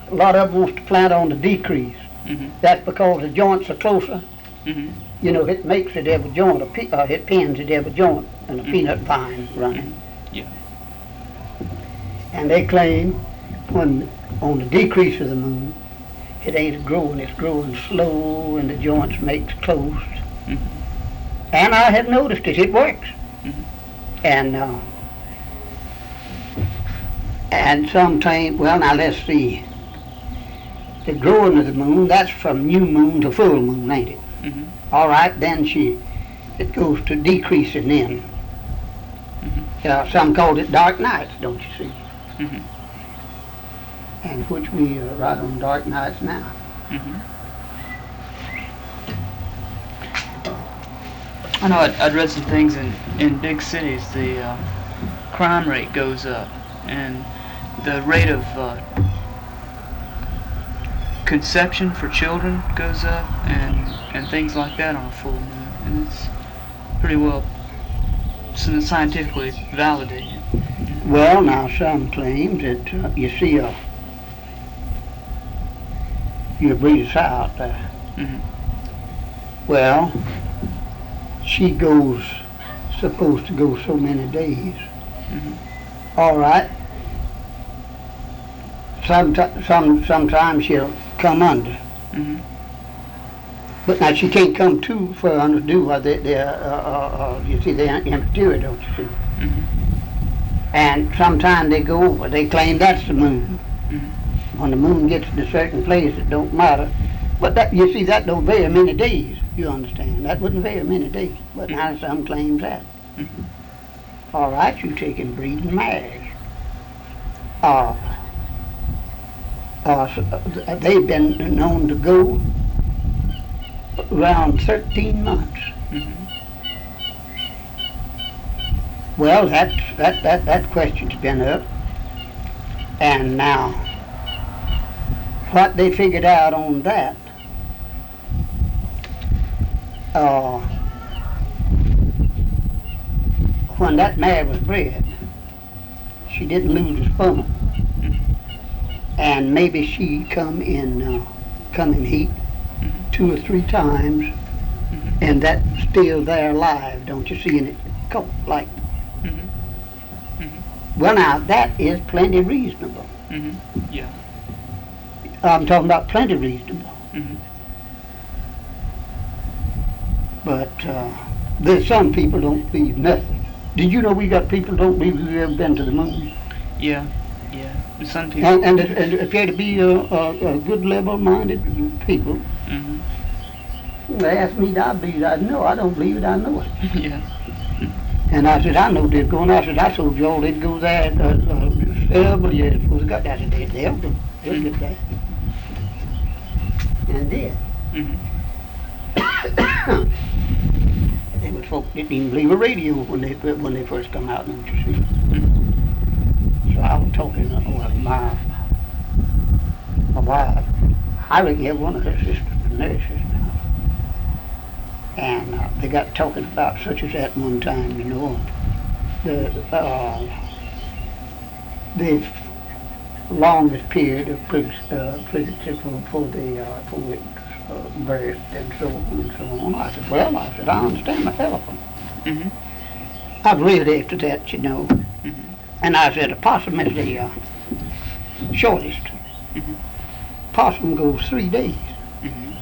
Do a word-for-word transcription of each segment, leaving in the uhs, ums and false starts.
a lot of them wants to plant on the decrease. Mm-hmm. That's because the joints are closer. Mm-hmm. You know, it makes it every joint, a pe- uh, it pins it every joint, and a Mhm. peanut vine running. Yeah. And they claim when on the decrease of the moon, it ain't growing, it's growing slow, and the joints makes close. Mhm. And I have noticed it, it works. Mhm. And uh, and sometimes, well, now let's see. The growing of the moon, that's from new moon to full moon, ain't it? Mm-hmm. All right, then she, it goes to decreasing then. Mm-hmm. Uh, some call it dark nights, don't you see? Mm-hmm. And which we are right on dark nights now. Mm-hmm. I know I'd, I'd read some things in, in big cities, the uh, crime rate goes up, and the rate of uh, conception for children goes up, and, and things like that on a full moon. And it's pretty well scientifically validated. Well, now some claim that uh, you see a you breathe out there. Mm-hmm. Well, she goes supposed to go so many days. Mm-hmm. All right. Somet- some sometimes she'll come under, Mm-hmm. but now she can't come too far under to do what they they uh, uh, uh, you see they interfere, don't you see? Mm-hmm. And sometimes they go over. They claim that's the moon. Mm-hmm. When the moon gets to a certain place, it don't matter. But that you see, that don't vary many days. You understand? That wouldn't vary many days. But now some claims that. Mm-hmm. All right, you taking breeding mares. Uh, uh, so, uh, they've been known to go around thirteen months. Mm-hmm. Well, that's, that, that, that question's been up. And now, what they figured out on that, uh, when that mare was bred, she didn't lose her sperm. And maybe she come in, uh, come in heat Mm-hmm. two or three times, Mm-hmm. and that's still there alive, don't you see, in it coat like. Mm-hmm. Mm-hmm. Well, now that is plenty reasonable. Mm-hmm. Yeah. I'm talking about plenty reasonable. Mm-hmm. But uh, there's some people don't believe nothing. Did you know we got people don't believe we've ever been to the moon? Yeah. Yeah. And some people. And, and, it, and it appear to be a, a, a good level-minded people. Mm-hmm. They asked me, I believe I know. I don't believe it, I know it. Yeah. And I said, I know they're going. I said, I told you all they'd go there uh, uh, several years before they got there. I said, they, they'll go. They'll get there. And did. Mm-hmm. There was folk didn't even believe a radio when they when they first come out, don't you see? Mm-hmm. So I was talking uh, with my my wife. I reckon every one of her sisters was nurses now. And uh, they got talking about such as that one time, you know. The uh, the longest period of pregnancy uh, pregnancy for, for the uh, for the uh, birth and so on and so on. I said, well, I said, I understand the elephant. Mm-hmm. I've read after that, you know. Mm-hmm. And I said, a possum is the uh, shortest. Mm-hmm. Possum goes three days. Mm-hmm.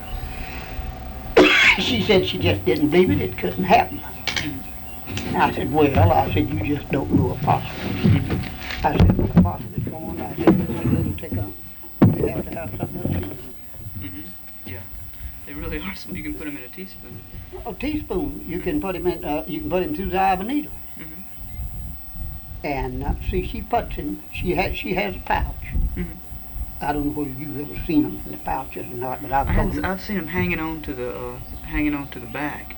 She said she just didn't believe it, it couldn't happen. Mm-hmm. I said, well, I said, you just don't know a possum. Mm-hmm. I said, when a possum is born, I said, it's a little tick up. You have to have something else in it. Mm-hmm. Yeah. They really are. So you can put them in a teaspoon. A teaspoon, you can put him in, uh, you can put him through the eye of a needle. Mm-hmm. And uh, see, she puts him, she has, she has a pouch. Mm-hmm. I don't know whether you've ever seen them in the pouches or not, but I've I told have, them. I've seen them hanging on to the uh, hanging on to the back.